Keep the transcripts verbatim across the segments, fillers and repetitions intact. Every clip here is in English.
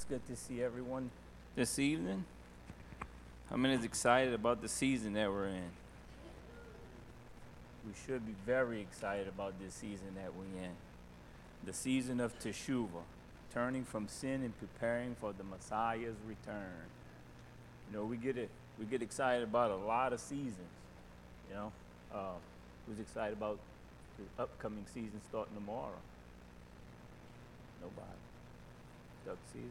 It's good to see everyone this evening. How many is excited about the season that we're in? We should be very excited about this season that we're in. The season of Teshuvah, turning from sin and preparing for the Messiah's return. You know, we get it. We get excited about a lot of seasons. You know, uh, who's excited about the upcoming season starting tomorrow? Nobody. Duck season.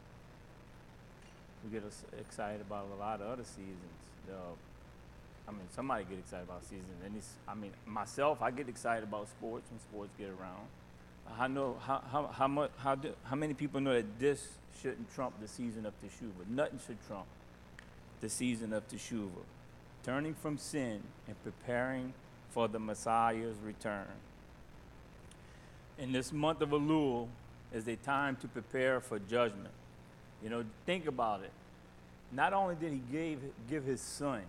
We get us excited about a lot of other seasons. Uh, I mean, somebody get excited about seasons. And it's, I mean, myself, I get excited about sports when sports get around. I know how how how much how do, how many people know that this shouldn't trump the season of Teshuvah. Nothing should trump the season of Teshuvah, turning from sin and preparing for the Messiah's return. In this month of Elul is a time to prepare for judgment. You know, think about it. Not only did he give, give his son,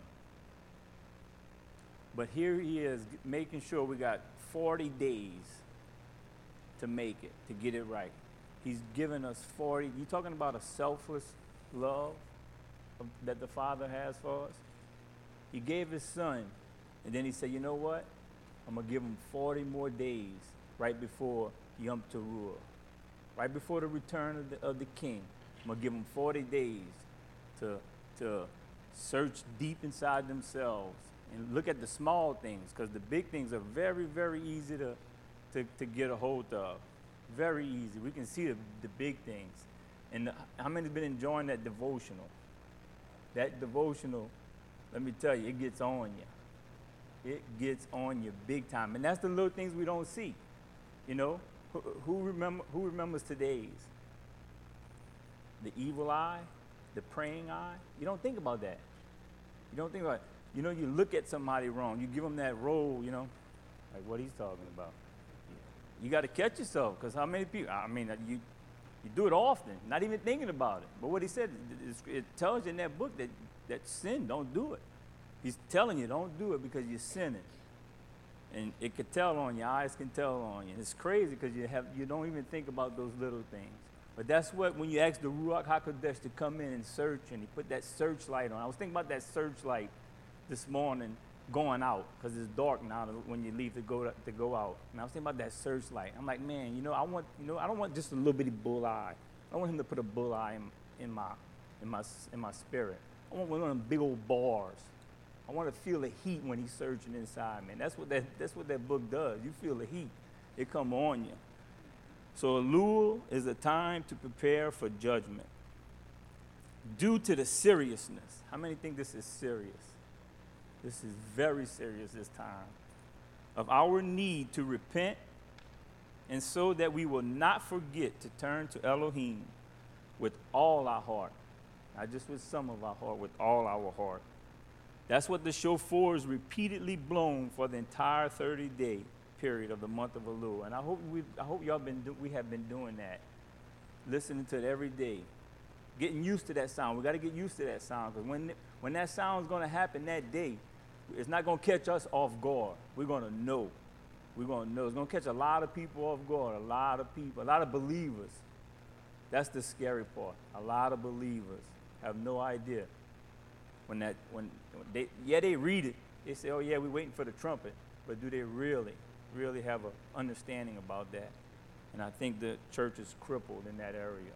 but here he is making sure we got forty days to make it, to get it right. He's given us forty. You're talking about a selfless love of, that the Father has for us? He gave his son, and then he said, you know what? I'm going to give him forty more days right before Yom Teruah, right before the return of the, of the king. I'm going to give them forty days to, to search deep inside themselves and look at the small things, because the big things are very, very easy to, to, to get a hold of. Very easy. We can see the, the big things. And the, how many have been enjoying that devotional? That devotional, let me tell you, it gets on you. It gets on you big time. And that's the little things we don't see. You know, who, who remember who remembers today's? The evil eye, the praying eye. You don't think about that. You don't think about it. You know, you look at somebody wrong. You give them that role, you know, like what he's talking about. You got to catch yourself, because how many people, I mean, you you do it often, not even thinking about it. But what he said, it, it tells you in that book that, that sin, don't do it. He's telling you, don't do it because you're sinning. And it can tell on you, eyes can tell on you. It's crazy because you have you don't even think about those little things. But that's what, when you ask the Ruach HaKodesh to come in and search, and he put that searchlight on. I was thinking about that searchlight this morning going out, because it's dark now when you leave to go to, to go out. And I was thinking about that searchlight. I'm like, man, you know, I want, you know, I don't want just a little bitty bull eye. I want him to put a bull eye in, in my, in my, in my spirit. I want one of them big old bars. I want to feel the heat when he's searching inside, man. That's what that, that's what that book does. You feel the heat. It come on you. So Elul is a time to prepare for judgment. Due to the seriousness. How many think this is serious? This is very serious this time. Of our need to repent, and so that we will not forget to turn to Elohim with all our heart. Not just with some of our heart, with all our heart. That's what the shofar is repeatedly blown for the entire thirty-day period of the month of Elul. And I hope we, I hope y'all been, do, we have been doing that, listening to it every day, getting used to that sound. We got to get used to that sound, because when when that sound is going to happen that day, it's not going to catch us off guard. We're going to know. We're going to know. It's going to catch a lot of people off guard. A lot of people, a lot of believers. That's the scary part. A lot of believers have no idea. When that, when they, yeah, they read it. They say, oh, yeah, we're waiting for the trumpet. But do they really, really have an understanding about that? And I think the church is crippled in that area.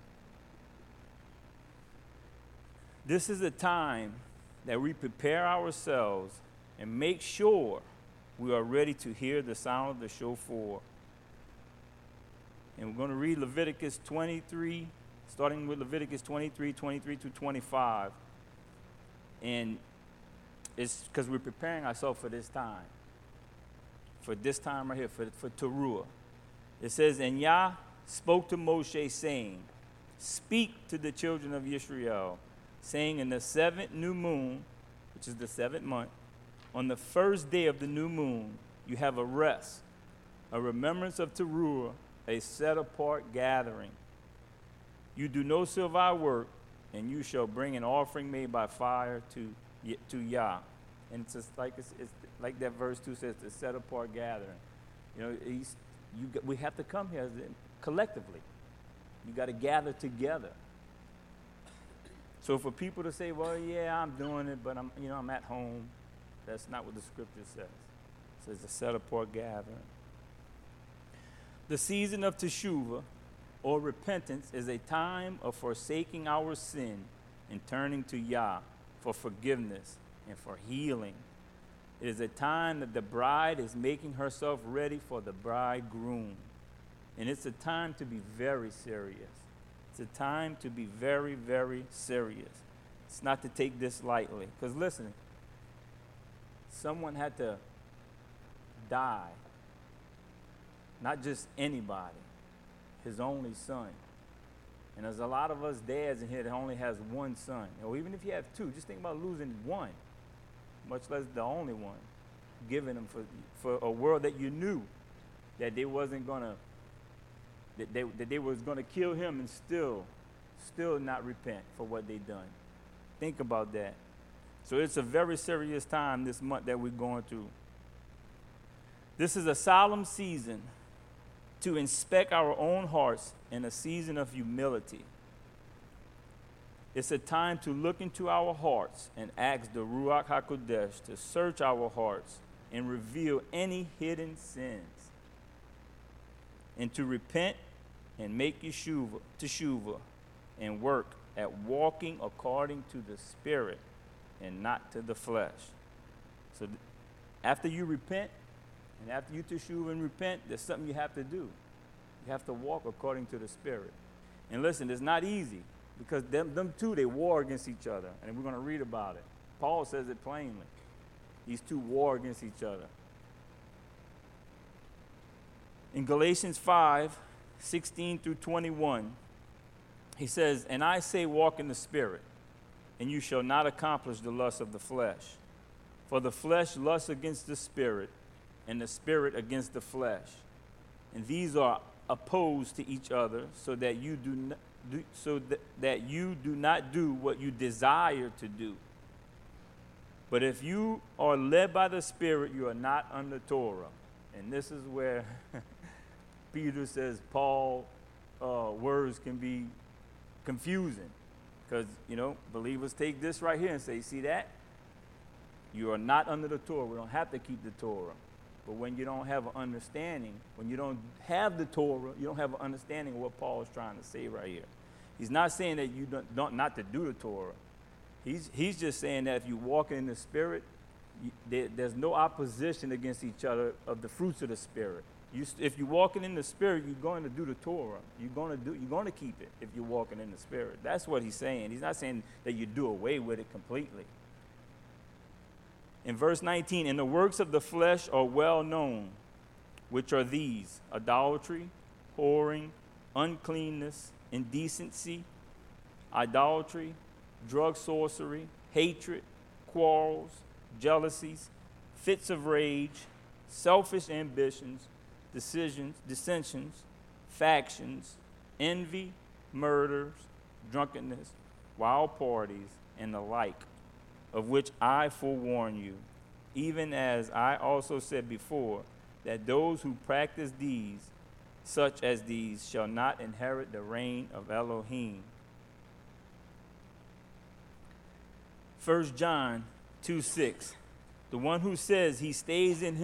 This is a time that we prepare ourselves and make sure we are ready to hear the sound of the shofar. And we're going to read Leviticus twenty-three, starting with Leviticus twenty-three, twenty-three to twenty-five. And it's because we're preparing ourselves for this time. For this time right here, for, for Teruah. It says, and Yah spoke to Moshe, saying, speak to the children of Israel, saying, in the seventh new moon, which is the seventh month, on the first day of the new moon, you have a rest, a remembrance of Teruah, a set-apart gathering. You do no silver work, and you shall bring an offering made by fire to, to Yah. And it's just like it's, it's like that verse two says, the set-apart gathering. You know, he's, you, we have to come here collectively. You got to gather together. So for people to say, well, yeah, I'm doing it, but I'm, you know, I'm at home, that's not what the scripture says. It says a set-apart gathering. The season of Teshuvah, or repentance, is a time of forsaking our sin and turning to Yah for forgiveness and for healing. It is a time that the bride is making herself ready for the bridegroom. And it's a time to be very serious. It's a time to be very, very serious. It's not to take this lightly. Because listen, someone had to die. Not just anybody. His only son. And there's a lot of us dads in here that only has one son. Or even if you have two, just think about losing one, much less the only one. Giving them for, for a world that you knew that they wasn't going to That they, that they was going to kill him and still, still not repent for what they done. Think about that. So it's a very serious time this month that we're going through. This is a solemn season to inspect our own hearts in a season of humility. It's a time to look into our hearts and ask the Ruach HaKodesh to search our hearts and reveal any hidden sins, and to repent and make Yeshua, Teshuvah, and work at walking according to the Spirit and not to the flesh. So th- after you repent, and after you Teshuvah and repent, there's something you have to do. You have to walk according to the Spirit. And listen, it's not easy, because them, them two, they war against each other, and we're going to read about it. Paul says it plainly. These two war against each other. In Galatians five, sixteen through twenty-one, he says, "And I say, walk in the Spirit, and you shall not accomplish the lust of the flesh. For the flesh lusts against the Spirit, and the Spirit against the flesh. And these are opposed to each other, so that you do not do, so that, that you do not do what you desire to do. But if you are led by the Spirit, you are not under Torah." And this is where Peter says Paul uh, words can be confusing, because, you know, believers take this right here and say, see that? You are not under the Torah. We don't have to keep the Torah. But when you don't have an understanding, when you don't have the Torah, you don't have an understanding of what Paul is trying to say right here. He's not saying that you don't, don't not to do the Torah. He's, he's just saying that if you walk in the Spirit, you, there, there's no opposition against each other of the fruits of the Spirit. You, if you're walking in the Spirit, you're going to do the Torah. You're going to do. You're going to keep it if you're walking in the Spirit. That's what he's saying. He's not saying that you do away with it completely. In verse nineteen, "And the works of the flesh are well known, which are these: idolatry, whoring, uncleanness, indecency, idolatry, drug sorcery, hatred, quarrels, jealousies, fits of rage, selfish ambitions, decisions, dissensions, factions, envy, murders, drunkenness, wild parties, and the like, of which I forewarn you, even as I also said before, that those who practice these, such as these, shall not inherit the reign of Elohim." First John two six, "The one who says he stays in him